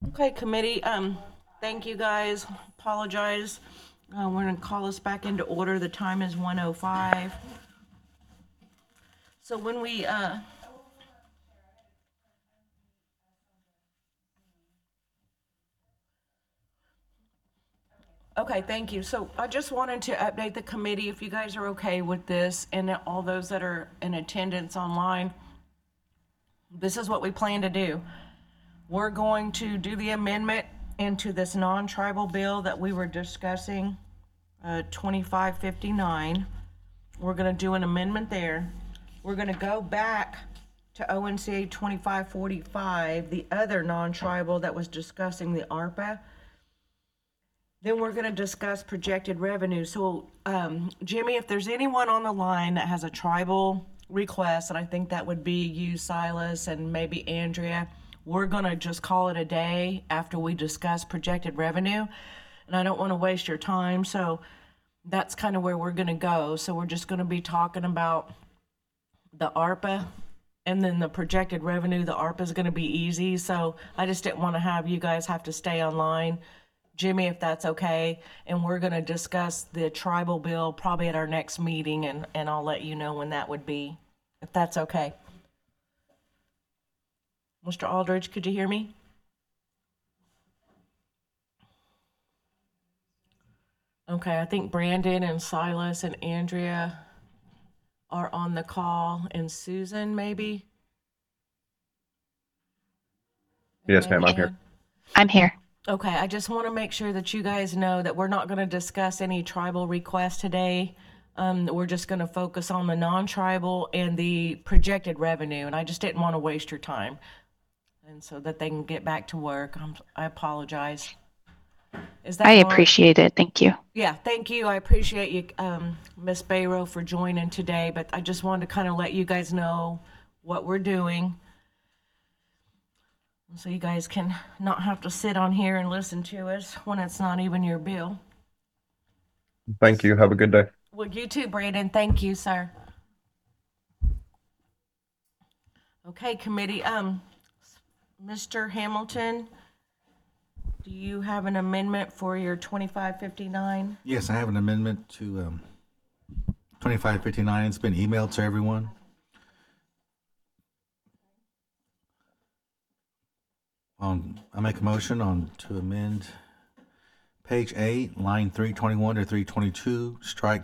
Okay, committee, thank you guys. Apologize. We're gonna call us back into order. The time is 1:05. So when we, okay, thank you. So I just wanted to update the committee, if you guys are okay with this, and all those that are in attendance online. This is what we plan to do. We're going to do the amendment into this non-tribal bill that we were discussing, 2559. We're gonna do an amendment there. We're gonna go back to ONCA 2545, the other non-tribal that was discussing the ARPA. Then we're gonna discuss projected revenue. So, Jimmy, if there's anyone on the line that has a tribal request, and I think that would be you, Silas, and maybe Andrea, we're gonna just call it a day after we discuss projected revenue. And I don't wanna waste your time, so that's kind of where we're gonna go. So we're just gonna be talking about the ARPA and then the projected revenue. The ARPA is gonna be easy, so I just didn't wanna have you guys have to stay online. Jimmy, if that's okay, and we're gonna discuss the tribal bill probably at our next meeting, and I'll let you know when that would be, if that's okay. Mr. Aldridge, could you hear me? Okay, I think Brandon and Silas and Andrea are on the call, and Susan, maybe? Yes, ma'am, I'm here. I'm here. Okay, I just want to make sure that you guys know that we're not going to discuss any tribal requests today. We're just going to focus on the non-tribal and the projected revenue, and I just didn't want to waste your time. And so that they can get back to work. I apologize. Is that I all right? appreciate it. Thank you. Yeah, thank you. I appreciate you, Ms. Bayrow, for joining today, but I just wanted to kind of let you guys know what we're doing, so you guys can not have to sit on here and listen to us when it's not even your bill. Thank you. Have a good day. Well, you too, Brandon. Thank you, sir. Okay, committee, Mr. Hamilton, do you have an amendment for your 2559? Yes, I have an amendment to 2559. It's been emailed to everyone. I make a motion to amend page 8, line 321 to 322, strike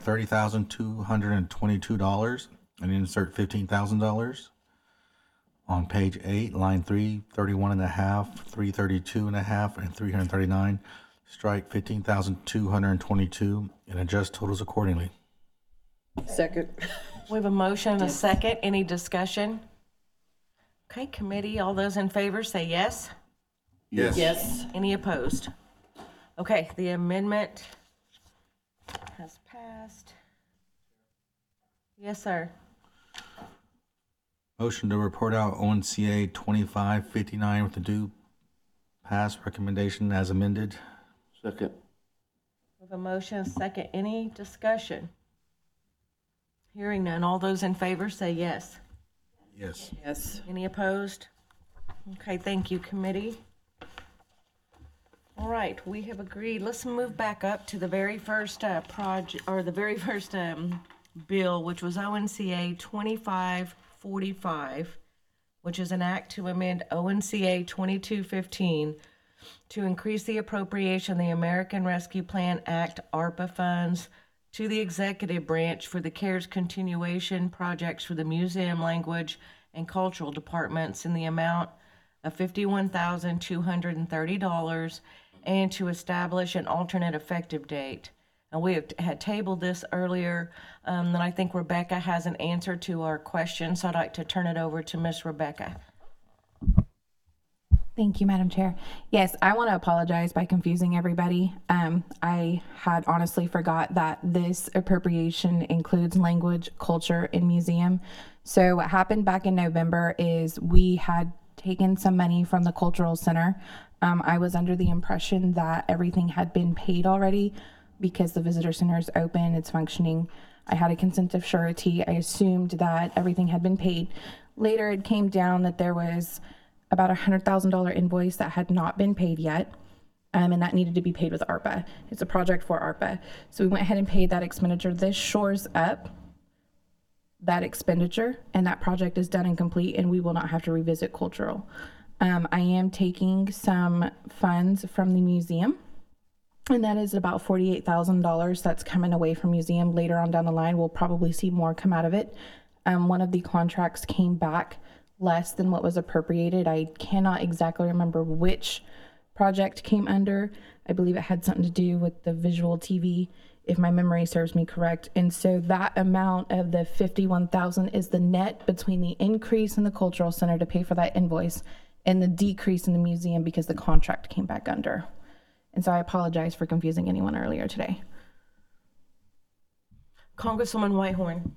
$30,222 and insert $15,000. On page 8, line 331 and a half, 332 and a half, and 339, strike 15,222 and adjust totals accordingly. Second. We have a motion and a second. Any discussion? Okay, committee, all those in favor say yes. Yes. Yes. Any opposed? Okay, the amendment has passed. Yes, sir. Motion to report out ONCA 2559 with the due pass recommendation as amended. Second. We have a motion, a second. Any discussion? Hearing none. All those in favor say yes. Yes. Yes. Any opposed? Okay, thank you, committee. All right, we have agreed. Let's move back up to the very first project, or the very first bill, which was ONCA 2545, which is an act to amend ONCA 2215 to increase the appropriation of the American Rescue Plan Act ARPA funds to the executive branch for the CARES continuation projects for the museum, language, and cultural departments in the amount of $51,230, and to establish an alternate effective date. And we had tabled this earlier, and I think Rebecca has an answer to our question, so I'd like to turn it over to Miss Rebecca. Thank you, Madam Chair. Yes, I want to apologize by confusing everybody. I had honestly forgot that this appropriation includes language, culture, and museum. So what happened back in November is we had taken some money from the Cultural Center. I was under the impression that everything had been paid already because the visitor center is open, it's functioning. I had a consent of surety. I assumed that everything had been paid. Later, it came down that there was about $100,000 invoice that had not been paid yet. And that needed to be paid with ARPA. It's a project for ARPA. So we went ahead and paid that expenditure. This shores up that expenditure, and that project is done and complete, and we will not have to revisit cultural. I am taking some funds from the museum, and that is about $48,000 that's coming away from museum. Later on down the line, we'll probably see more come out of it. One of the contracts came back less than what was appropriated. I cannot exactly remember which project came under. I believe it had something to do with the visual TV, if my memory serves me correct. And so that amount of the $51,000 is the net between the increase in the cultural center to pay for that invoice and the decrease in the museum because the contract came back under. And so I apologize for confusing anyone earlier today. Congresswoman Whitehorn.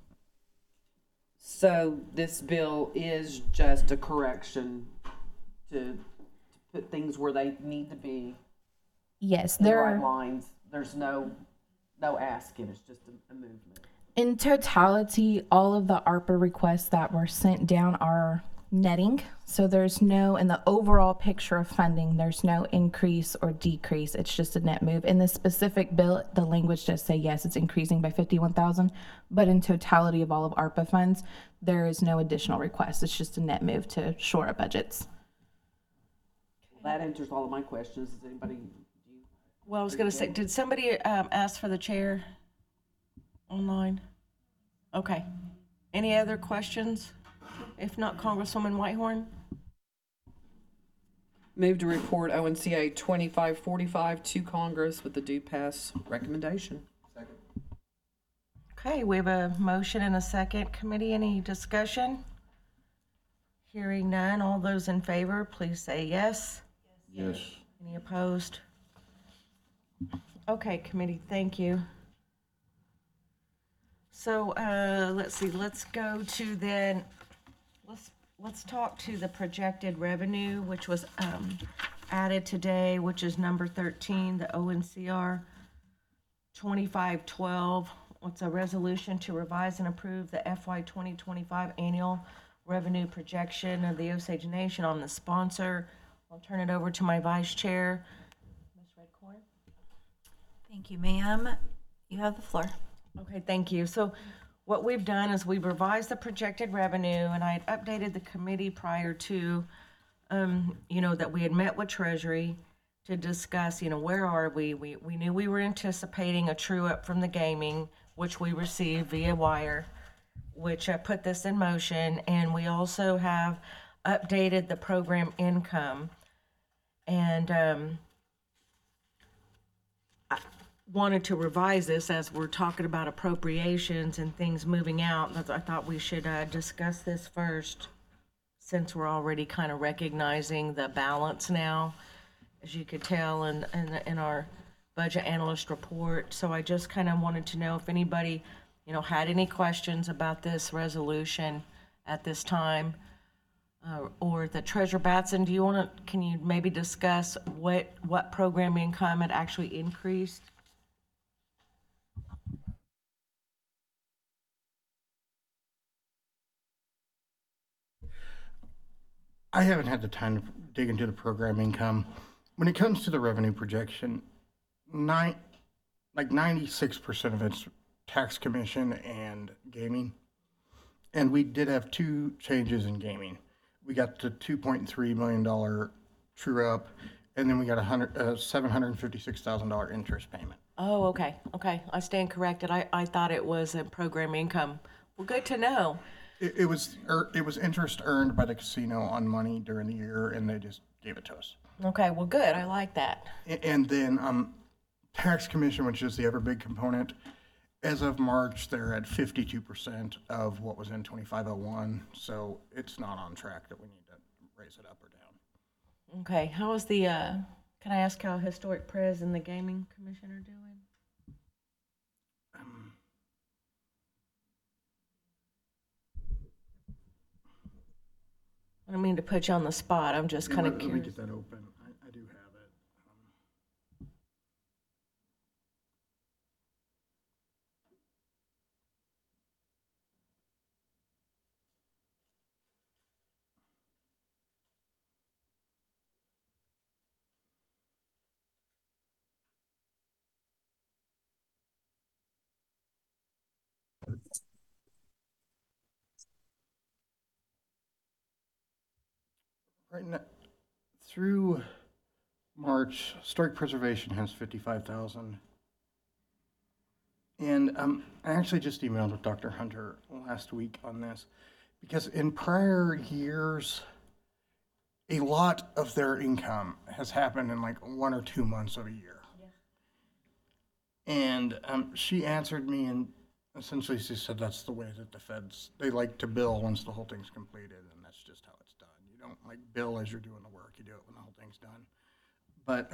So this bill is just a correction to put things where they need to be, Yes, in the there right are. lines. There's no asking, it's just a movement. In totality, all of the ARPA requests that were sent down are netting. So there's no, in the overall picture of funding, there's no increase or decrease. It's just a net move. In the specific bill, the language does say, yes, it's increasing by 51,000, but in totality of all of ARPA funds, there is no additional request. It's just a net move to shore up budgets. That answers all of my questions. Does anybody, Well, I was gonna say, did somebody ask for the chair online? Okay. Any other questions? If not, Congresswoman Whitehorn? move to report ONCA 2545 to Congress with the due pass recommendation. Okay, we have a motion and a second. Committee, any discussion? Hearing none, all those in favor, please say yes. Yes. Any opposed? Okay, committee, thank you. So, let's see, let's go to then, let's talk to the projected revenue, which was, added today, which is number 13, the ONCR 2512. What's a resolution to revise and approve the FY 2025 annual revenue projection of the Osage Nation. On the sponsor, I'll turn it over to my vice chair, Ms. Redcorn. Thank you, ma'am. You have the floor. Okay, thank you. So what we've done is we've revised the projected revenue, and I had updated the committee prior to, that we had met with Treasury to discuss, where are we? We knew we were anticipating a true up from the gaming, which we received via wire, which put this in motion. And we also have updated the program income. And I wanted to revise this as we're talking about appropriations and things moving out. I thought we should discuss this first, since we're already kind of recognizing the balance now, as you could tell in our budget analyst report. So I just kind of wanted to know if anybody, had any questions about this resolution at this time. Or the Treasurer Batson, can you maybe discuss what program income had actually increased? I haven't had the time to dig into the program income. When it comes to the revenue projection, 96% of it's tax commission and gaming. And we did have two changes in gaming. We got the $2.3 million true up, and then we got a $756,000 interest payment. Oh, okay, I stand corrected. I thought it was a program income. Well, good to know. It was interest earned by the casino on money during the year, and they just gave it to us. Okay, well, good, I like that. And then tax commission, which is the other big component, as of March, they're at 52% of what was in 2501, so it's not on track that we need to raise it up or down. Okay, how is the, can I ask how Historic Pres and the Gaming Commission are doing? I don't mean to put you on the spot, I'm just kind of Let me curious. get that open. I do have it. Right now, through March, historic preservation has 55,000. And I actually just emailed with Dr. Hunter last week on this, because in prior years, a lot of their income has happened in like 1 or 2 months of a year. And she answered me, and essentially she said that's the way that the feds, they like to bill once the whole thing's completed, and that's just how it's done. You don't like bill as you're doing the work, you do it when the whole thing's done. But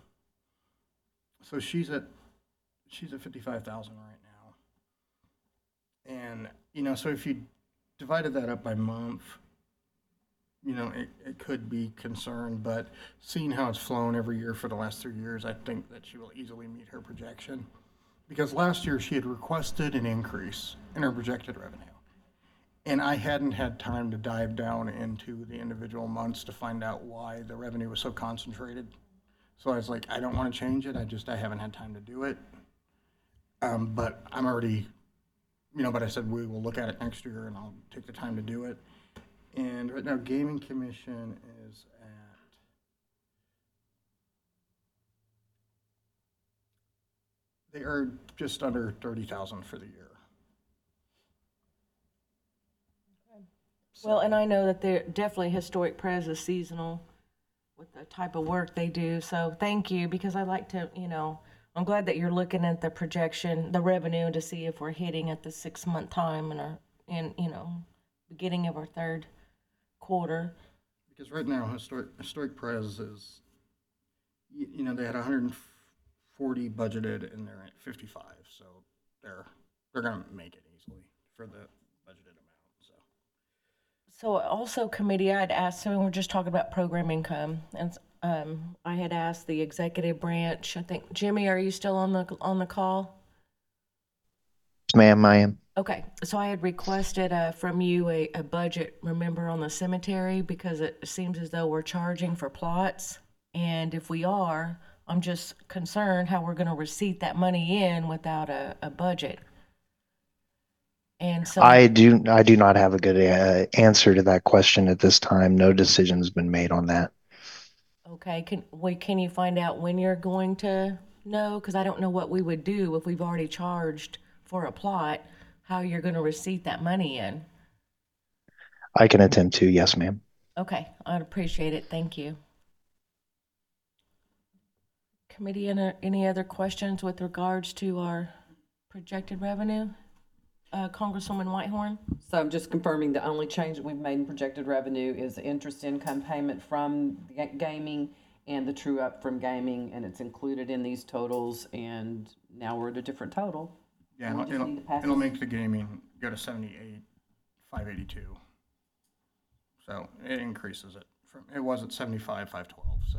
so she's at 55,000 right now. And, you know, so if you divided that up by month, you know, it could be concerned, but seeing how it's flown every year for the last 3 years, I think that she will easily meet her projection. Because last year she had requested an increase in her projected revenue. And I hadn't had time to dive down into the individual months to find out why the revenue was so concentrated. So I was like, I don't want to change it, I haven't had time to do it. But I'm already, you know, but I said we will look at it next year and I'll take the time to do it. And right now, Gaming Commission is at, they are just under 30,000 for the year. Well, and I know that they're definitely Historic Pres is seasonal with the type of work they do. So thank you, because I like to, you know, I'm glad that you're looking at the projection, the revenue, to see if we're hitting at the 6-month time in you know, beginning of our third quarter. Because right now, Historic Pres is, you know, they had 140 budgeted and they're at 55, so they're gonna make it easily for the budgeted amount. So also committee, I'd asked, so we're just talking about program income, and I had asked the executive branch, I think, Jimmy, are you still on the call? Ma'am, I am. Okay, so I had requested from you a budget, remember, on the cemetery, because it seems as though we're charging for plots. And if we are, I'm just concerned how we're going to receipt that money in without a budget. And so I do not have a good answer to that question at this time. No decision's been made on that. okay, can you find out when you're going to know? Because I don't know what we would do if we've already charged for a plot, how you're going to receipt that money in. I can attempt to, yes, ma'am. Okay, I'd appreciate it. Thank you. Committee, any other questions with regards to our projected revenue? Congresswoman Whitehorn? So I'm just confirming the only change that we've made in projected revenue is the interest income payment from gaming and the true up from gaming, and it's included in these totals, and now we're at a different total. Yeah, We just need to pass it'll this. make the gaming go to 78,582. So it increases it from, it was at 75,512, so.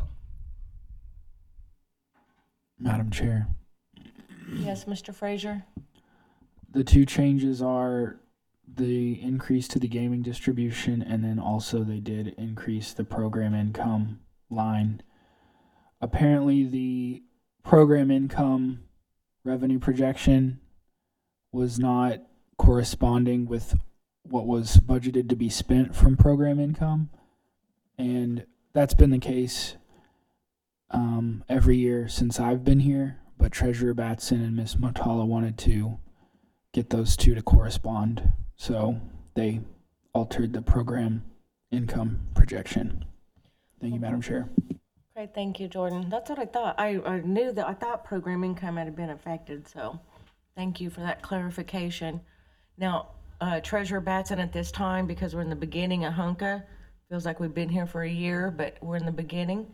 Madam Chair, Yes, Mr. Frazier? the two changes are the increase to the gaming distribution, and then also they did increase the program income line. Apparently the program income revenue projection was not corresponding with what was budgeted to be spent from program income, and that's been the case every year since I've been here, but Treasurer Batson and Ms. Motala wanted to get those two to correspond, so they altered the program income projection. Thank you, Madam Chair. Okay, thank you, Jordan. That's what I thought. I knew that, I thought program income had been affected, so thank you for that clarification. Now, Treasurer Batson, at this time, because we're in the beginning of HUNCA, feels like we've been here for a year, but we're in the beginning.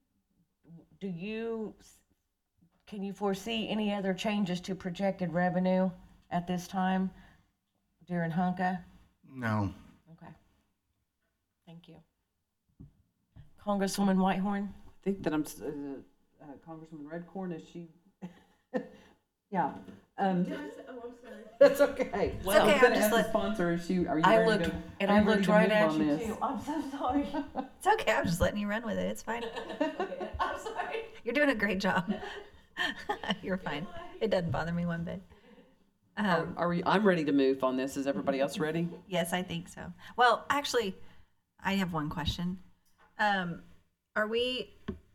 Can you foresee any other changes to projected revenue at this time during HUNCA? No. Okay. Thank you. Congresswoman Whitehorn? I think that I'm, Congresswoman Redcorn, is she? Yeah. I'm sorry. That's okay. Well, okay, I'm gonna I'm just ask the let- sponsor, are you I ready looked, to, and are I you ready looked to right move at on you this? too. I'm so sorry. It's okay. I'm just letting you run with it. It's fine. I'm sorry. You're doing a great job. You're fine. It doesn't bother me one bit. I'm ready to move on this. Is everybody else ready? Yes, I think so. Well, actually, I have one question. Are we,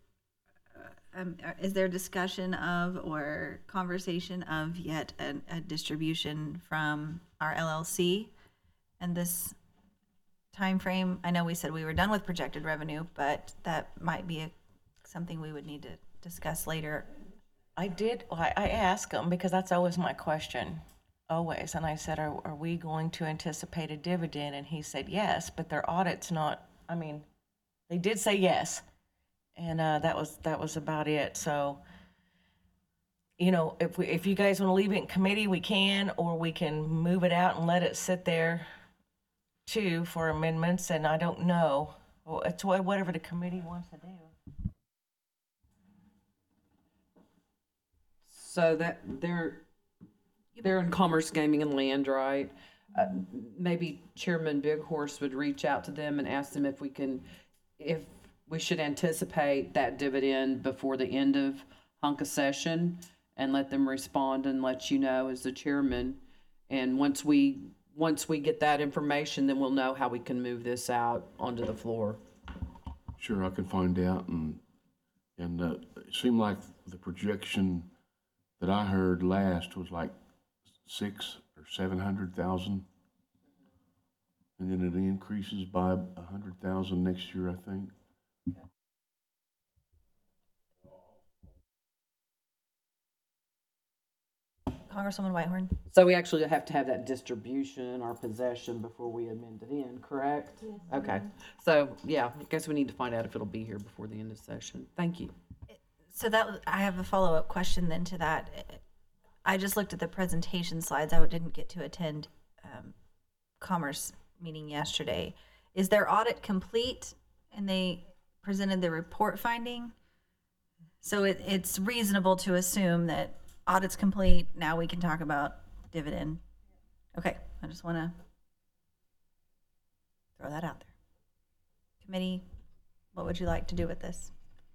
is there discussion of or conversation of yet a distribution from our LLC and this time frame? I know we said we were done with projected revenue, but that might be something we would need to discuss later. I asked him, because that's always my question, always. And I said, are we going to anticipate a dividend? And he said, yes, but their audit's not, I mean, they did say yes. And that was about it. So, you know, if you guys want to leave it in committee, we can, or we can move it out and let it sit there too for amendments. And I don't know. Well, it's whatever the committee wants to do. So that they're in Commerce Gaming and Land, right? Maybe Chairman Big Horse would reach out to them and ask them if we should anticipate that dividend before the end of HUNCA session, and let them respond and let you know as the chairman. And once we get that information, then we'll know how we can move this out onto the floor. Sure, I can find out, and it seemed like the projection that I heard last was like 600,000 or 700,000, and then it increases by 100,000 next year, I think. Congresswoman Whitehorn? So we actually have to have that distribution in our possession before we amend it in, correct? Yes. Okay. So, yeah, I guess we need to find out if it'll be here before the end of session. Thank you. So I have a follow-up question then to that. I just looked at the presentation slides. I didn't get to attend Commerce meeting yesterday. Is their audit complete and they presented the report finding? So it's reasonable to assume that audit's complete. Now we can talk about dividend. Okay, I just want to throw that out there. Committee, what would you like to do with this?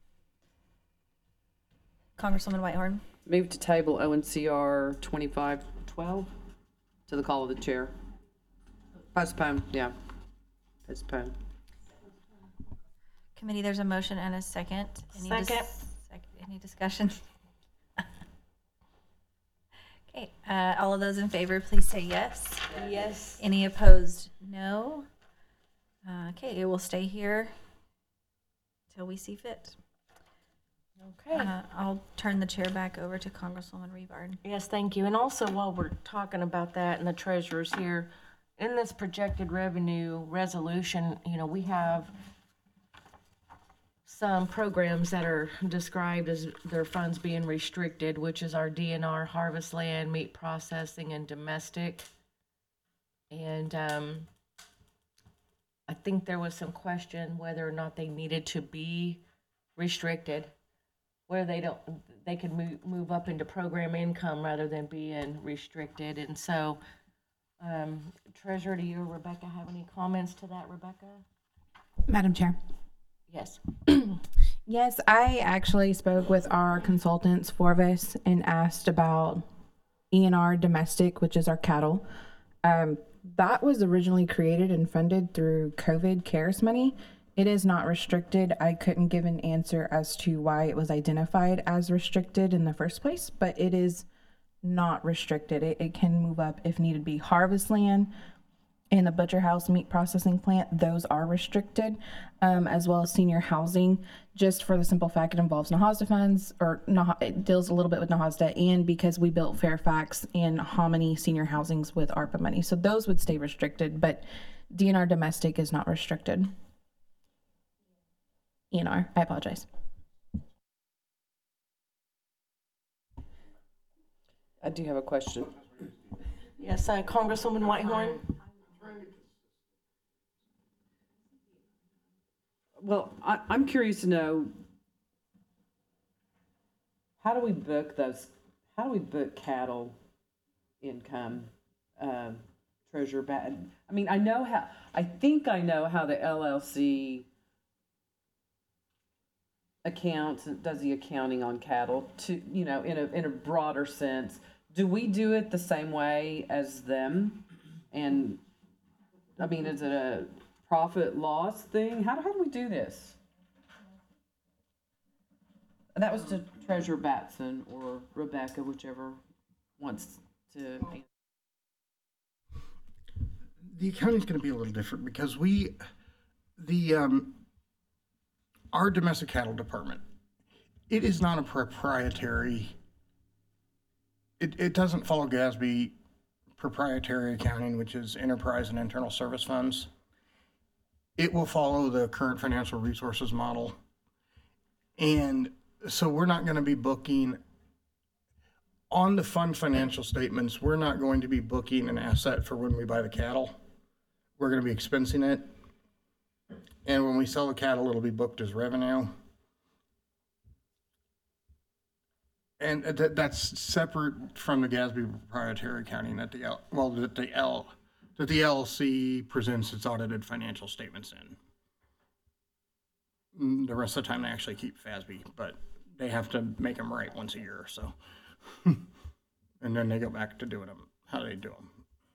Congresswoman Whitehorn? Move to table ONCR 2512 to the call of the chair. Postpone, yeah. Postpone. Committee, there's a motion and a second. Second. Any discussion? Okay, all of those in favor, please say yes. Yes. Any opposed, no. Okay, it will stay here till we see fit. Okay. I'll turn the chair back over to Congresswoman Rebar. Yes, thank you. And also, while we're talking about that and the treasurer's here, in this projected revenue resolution, you know, we have some programs that are described as their funds being restricted, which is our DNR, harvest land, meat processing, and domestic. And I think there was some question whether or not they needed to be restricted, where they could move up into program income rather than being restricted. And so, Treasurer, do you or Rebecca have any comments to that, Rebecca? Madam Chair. Yes. Yes, I actually spoke with our consultants, Forvis, and asked about ENR domestic, which is our cattle. That was originally created and funded through COVID CARES money. It is not restricted. I couldn't give an answer as to why it was identified as restricted in the first place, but it is not restricted. It can move up if needed be. Harvest land and the butcher house meat processing plant, those are restricted, as well as senior housing, just for the simple fact it involves NAHASDA funds, or it deals a little bit with NAHASDA, and because we built Fairfax and Hominy senior housings with ARPA money. So those would stay restricted, but DNR domestic is not restricted. ENR, I apologize. I do have a question. Yes, Congresswoman Whitehorn. Well, I'm curious to know, how do we book cattle income, treasurer bad? I mean, I think I know how the LLC accounts, does the accounting on cattle, to, you know, in a broader sense. Do we do it the same way as them? And I mean, is it a profit loss thing? How do we do this? That was to Treasurer Batson or Rebecca, whichever wants to. The accounting's going to be a little different because our domestic cattle department, it is not a proprietary. It doesn't follow GASB proprietary accounting, which is enterprise and internal service funds. It will follow the current financial resources model. And so we're not going to be booking on the fund financial statements. We're not going to be booking an asset for when we buy the cattle. We're going to be expensing it. And when we sell the cattle, it'll be booked as revenue. And that's separate from the GASB proprietary accounting that the LLC presents its audited financial statements in. The rest of the time, they actually keep FASB, but they have to make them right once a year or so. And then they go back to doing them how they do them.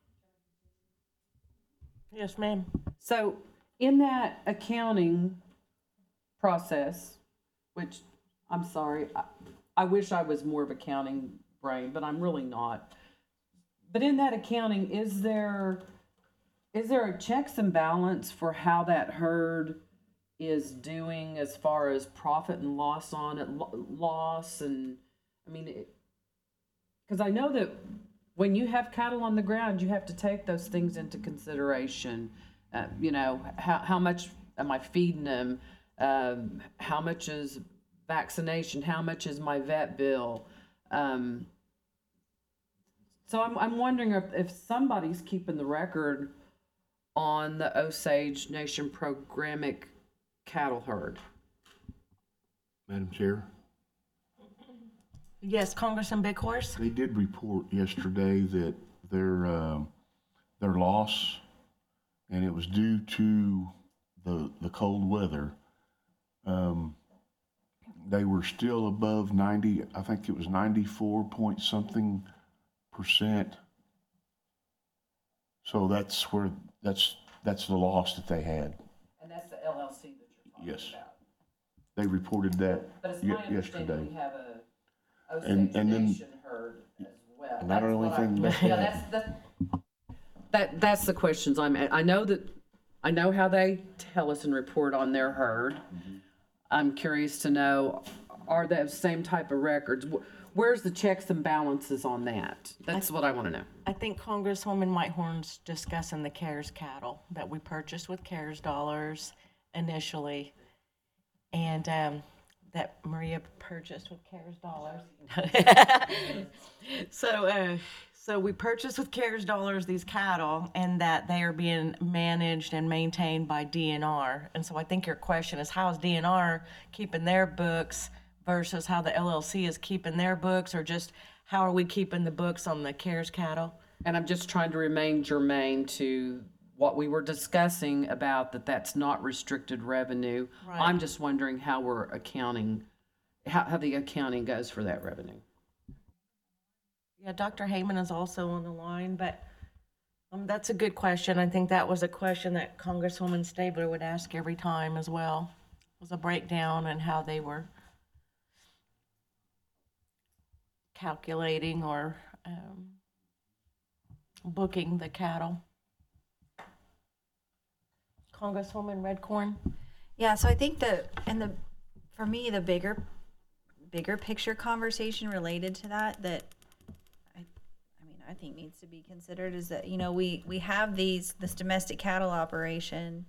Yes, ma'am. So in that accounting process, which I'm sorry, I wish I was more of accounting brain, but I'm really not. But in that accounting, is there a checks and balance for how that herd is doing as far as profit and loss on it, loss? And I mean, because I know that when you have cattle on the ground, you have to take those things into consideration. You know, how much am I feeding them? How much is vaccination? How much is my vet bill? So I'm wondering if somebody's keeping the record on the Osage Nation programic cattle herd. Madam Chair, Yes, Congressman Big Horse? they did report yesterday that their loss, and it was due to the cold weather. They were still above 90, I think it was 94 point something %. So that's the loss that they had. And that's the LLC that you're talking Yes. about. They reported that But it's my understanding yesterday. we have a Osage And then- Nation herd as well. And not That's only what I- thing, but that's the questions I'm at. I know how they tell us and report on their herd. I'm curious to know, are they the same type of records? Where's the checks and balances on that? That's what I want to know. I think Congresswoman Whitehorn's discussing the CARES cattle that we purchased with CARES dollars initially, and that Maria purchased with CARES dollars. So we purchased with CARES dollars these cattle, and that they are being managed and maintained by DNR. And so I think your question is, how is DNR keeping their books versus how the LLC is keeping their books, or just how are we keeping the books on the CARES cattle? And I'm just trying to remain germane to what we were discussing about that's not restricted revenue. Right. I'm just wondering how we're accounting, how the accounting goes for that revenue. Yeah, Dr. Heyman is also on the line, but that's a good question. I think that was a question that Congresswoman Stabler would ask every time as well, was a breakdown and how they were calculating or booking the cattle. Congresswoman Redcorn? Yeah, so I think for me, the bigger picture conversation related to that I think needs to be considered is that, you know, we have this domestic cattle operation,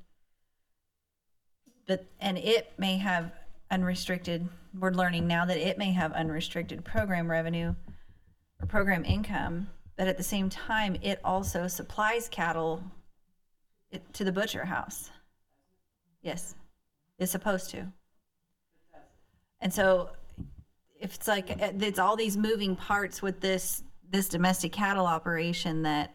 and it may have unrestricted, we're learning now that it may have unrestricted program revenue or program income, but at the same time, it also supplies cattle to the butcher house. Yes, it's supposed to. And so if it's like, it's all these moving parts with this domestic cattle operation, that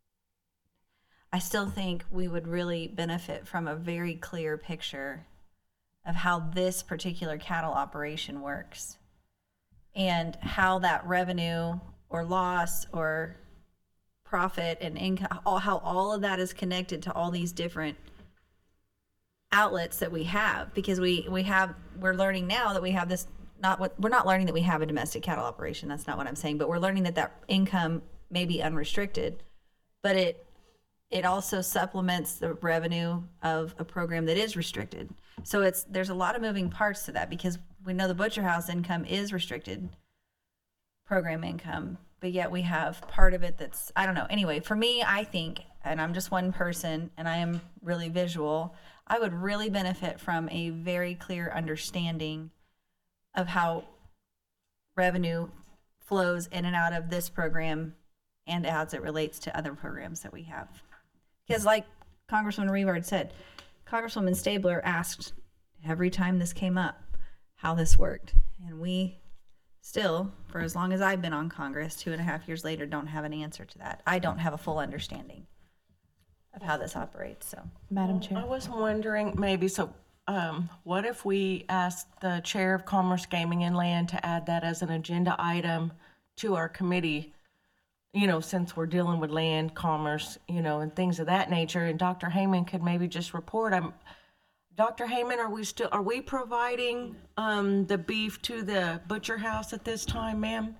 I still think we would really benefit from a very clear picture of how this particular cattle operation works and how that revenue or loss or profit and income, how all of that is connected to all these different outlets that we have, because we're learning now that we have this we're not learning that we have a domestic cattle operation. That's not what I'm saying, but we're learning that that income may be unrestricted, but it also supplements the revenue of a program that is restricted. So there's a lot of moving parts to that, because we know the butcher house income is restricted program income, but yet we have part of it that's, I don't know. Anyway, for me, I think, and I'm just one person and I am really visual, I would really benefit from a very clear understanding of how revenue flows in and out of this program and as it relates to other programs that we have. Because like Congresswoman Rivard said, Congresswoman Stabler asked every time this came up how this worked. And we still, for as long as I've been on Congress, 2.5 years later, don't have an answer to that. I don't have a full understanding of how this operates, so. Madam Chair. I was wondering, what if we asked the Chair of Commerce, Gaming, and Land to add that as an agenda item to our committee, since we're dealing with land, commerce, and things of that nature, and Dr. Heyman could maybe just report. Dr. Heyman, are we providing the beef to the butcher house at this time, ma'am?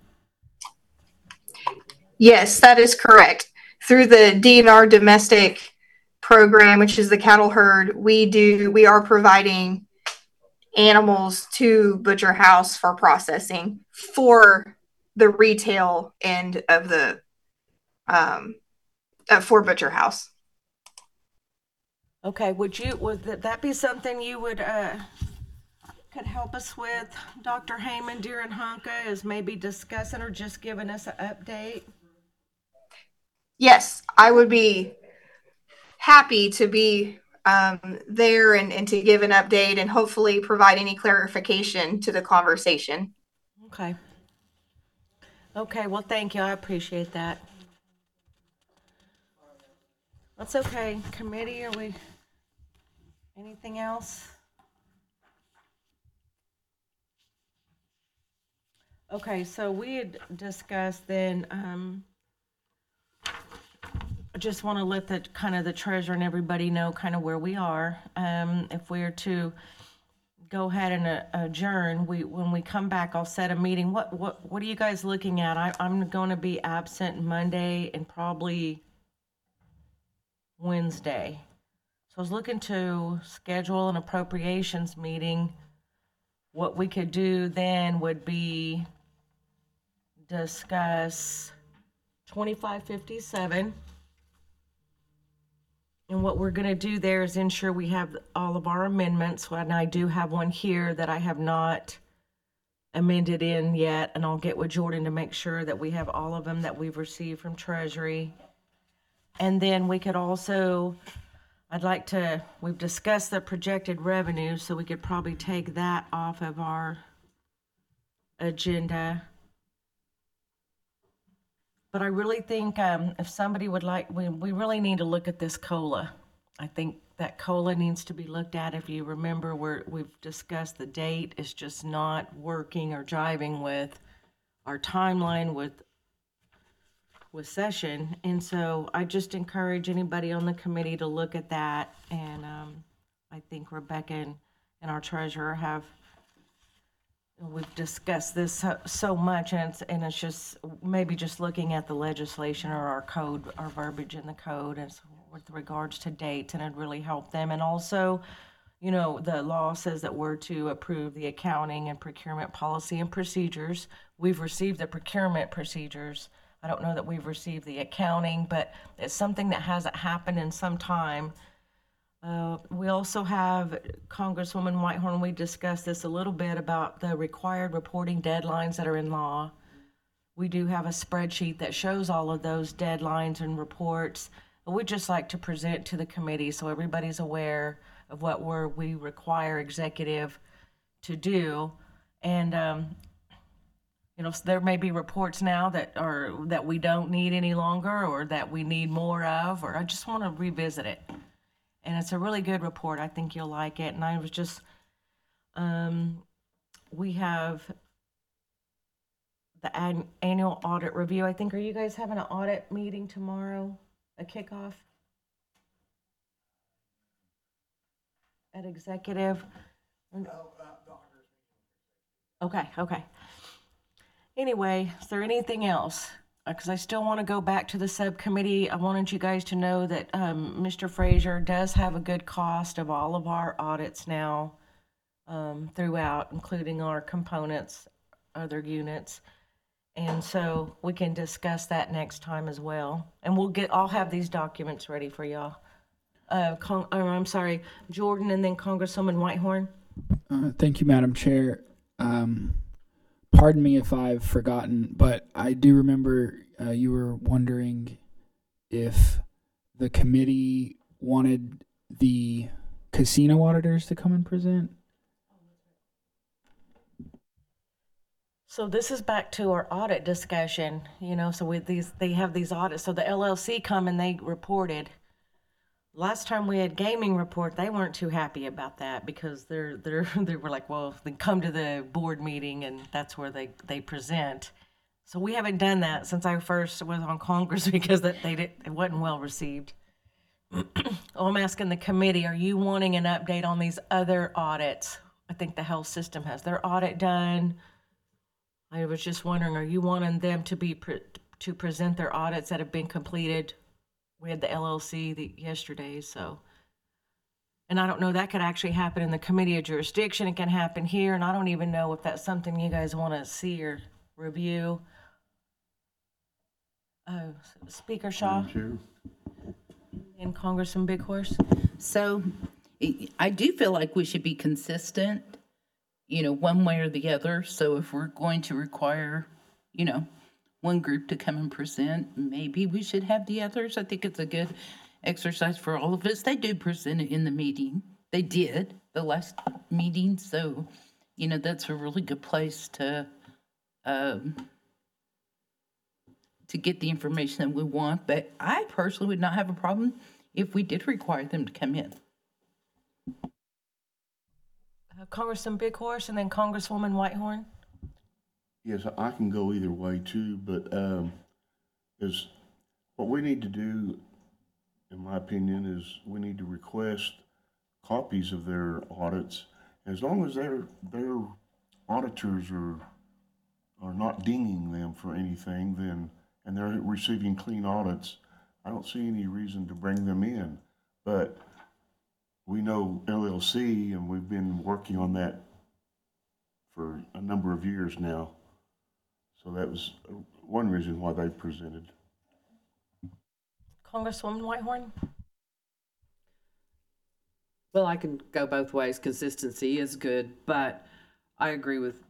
Yes, that is correct. Through the DNR domestic program, which is the cattle herd, we are providing animals to butcher house for processing for the retail end of the for butcher house. Okay, would that be something you would could help us with, Dr. Heyman, during Hanukkah, is maybe discussing or just giving us an update? Yes, I would be happy to be there and to give an update and hopefully provide any clarification to the conversation. Okay. Okay, well, thank you. I appreciate that. That's okay. Committee, are we, anything else? Okay, so we had discussed then, I just want to let the treasurer and everybody know kind of where we are. If we are to go ahead and adjourn, when we come back, I'll set a meeting. What are you guys looking at? I'm going to be absent Monday and probably Wednesday. So I was looking to schedule an appropriations meeting. What we could do then would be discuss 2557. And what we're going to do there is ensure we have all of our amendments. And I do have one here that I have not amended in yet. And I'll get with Jordan to make sure that we have all of them that we've received from Treasury. And then we could also, we've discussed the projected revenue, so we could probably take that off of our agenda. But I really think if somebody would like, we really need to look at this COLA. I think that COLA needs to be looked at. If you remember, we've discussed the date is just not working or jiving with our timeline with session. And so I just encourage anybody on the committee to look at that. And I think Rebecca and our treasurer we've discussed this so much, and it's just maybe just looking at the legislation or our code, our verbiage in the code as with regards to dates, and it'd really help them. And also, the law says that we're to approve the accounting and procurement policy and procedures. We've received the procurement procedures. I don't know that we've received the accounting, but it's something that hasn't happened in some time. We also have Congresswoman Whitehorn. We discussed this a little bit about the required reporting deadlines that are in law. We do have a spreadsheet that shows all of those deadlines and reports. We'd just like to present to the committee so everybody's aware of what we require executive to do. And so there may be reports now that we don't need any longer, or that we need more of, or I just want to revisit it. And it's a really good report. I think you'll like it. And I was just, we have the annual audit review. I think, are you guys having an audit meeting tomorrow, a kickoff at executive? Okay. Anyway, is there anything else? Because I still want to go back to the subcommittee. I wanted you guys to know that Mr. Frazier does have a good cost of all of our audits now throughout, including our components, other units. And so we can discuss that next time as well. And I'll have these documents ready for y'all. I'm sorry, Jordan and then Congresswoman Whitehorn. Thank you, Madam Chair. Pardon me if I've forgotten, but I do remember you were wondering if the committee wanted the casino auditors to come and present. So this is back to our audit discussion, so with they have these audits. So the LLC come and they reported. Last time we had gaming report, they weren't too happy about that because they were like, well, they come to the board meeting and that's where they present. So we haven't done that since I first was on Congress because it wasn't well received. I'm asking the committee, are you wanting an update on these other audits? I think the health system has their audit done. I was just wondering, are you wanting them to present their audits that have been completed? We had the LLC yesterday, so. And I don't know, that could actually happen in the committee of jurisdiction. It can happen here, and I don't even know if that's something you guys want to see or review. Speaker Shaw and Congressman Big Horse. So I do feel like we should be consistent, one way or the other. So if we're going to require, one group to come and present, maybe we should have the others. I think it's a good exercise for all of us. They do present it in the meeting. They did the last meeting. So, that's a really good place to get the information that we want. But I personally would not have a problem if we did require them to come in. Congressman Big Horse and then Congresswoman Whitehorn. Yes, I can go either way too, but is what we need to do, in my opinion, is we need to request copies of their audits. As long as their auditors are not dinging them for anything, then and they're receiving clean audits, I don't see any reason to bring them in. But we know LLC, and we've been working on that for a number of years now. So that was one reason why they presented. Congresswoman Whitehorn? Well, I can go both ways. Consistency is good, but I agree with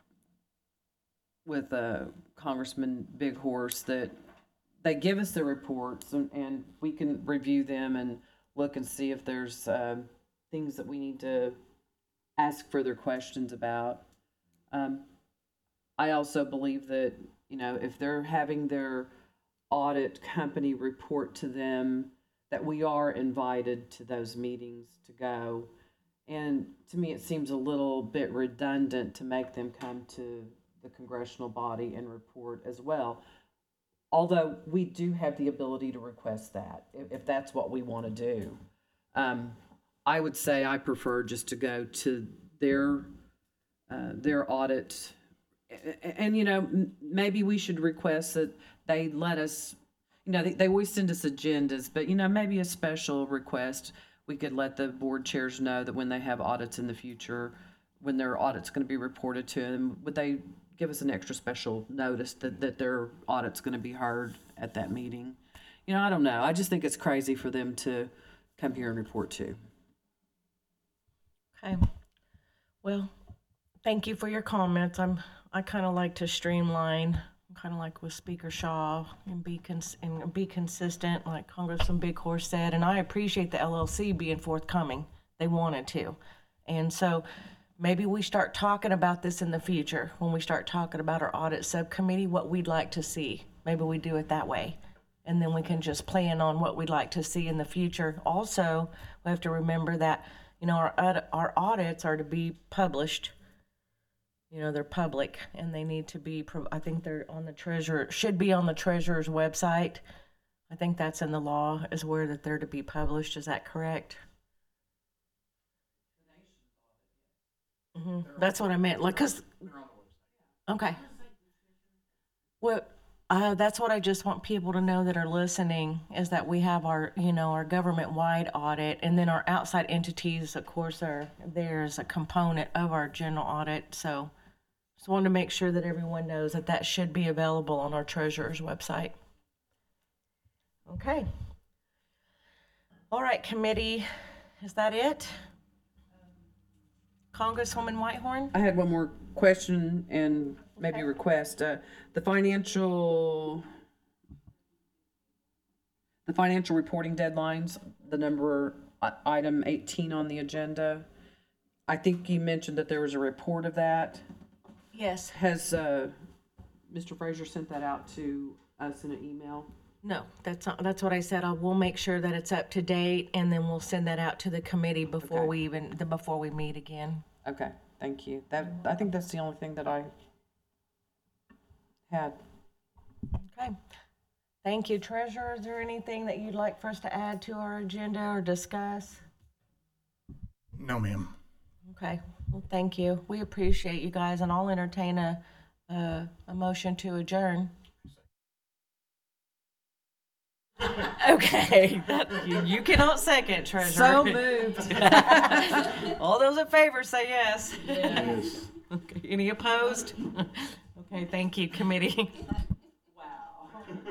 Congressman Big Horse that they give us the reports and we can review them and look and see if there's things that we need to ask further questions about. I also believe that, if they're having their audit company report to them, that we are invited to those meetings to go. And to me, it seems a little bit redundant to make them come to the congressional body and report as well. Although we do have the ability to request that if that's what we want to do. I would say I prefer just to go to their audit. And, maybe we should request that they let us, they always send us agendas, but, maybe a special request. We could let the board chairs know that when they have audits in the future, when their audit's going to be reported to them, would they give us an extra special notice that their audit's going to be heard at that meeting? I don't know. I just think it's crazy for them to come here and report to. Okay. Well, thank you for your comments. I kind of like to streamline, kind of like with Speaker Shaw, and be consistent, like Congressman Big Horse said. And I appreciate the LLC being forthcoming. They wanted to, and so maybe we start talking about this in the future when we start talking about our audit subcommittee, what we'd like to see. Maybe we do it that way, and then we can just plan on what we'd like to see in the future. Also, we have to remember that our audits are to be published. They're public and they need to be, I think they're on the should be on the treasurer's website. I think that's in the law is where that they're to be published. Is that correct? Mm-hmm. That's what I meant. Like, cause Okay. Well, that's what I just want people to know that are listening, is that we have our, our government-wide audit, and then our outside entities, of course, there's a component of our general audit. So just wanted to make sure that everyone knows that that should be available on our treasurer's website. Okay. All right, committee, is that it? Congresswoman Whitehorn? I had one more question and maybe request. The financial reporting deadlines, the number item 18 on the agenda. I think you mentioned that there was a report of that. Yes. Has Mr. Fraser sent that out to us in an email? No, that's what I said. We'll make sure that it's up to date, and then we'll send that out to the committee before before we meet again. Okay, thank you. I think that's the only thing that I had. Okay. Thank you, Treasurer. Is there anything that you'd like for us to add to our agenda or discuss? No, ma'am. Okay. Well, thank you. We appreciate you guys, and I'll entertain a motion to adjourn. Okay, you cannot second, Treasurer. So moved. All those in favor say yes. Yes. Okay, any opposed? Okay, thank you, committee.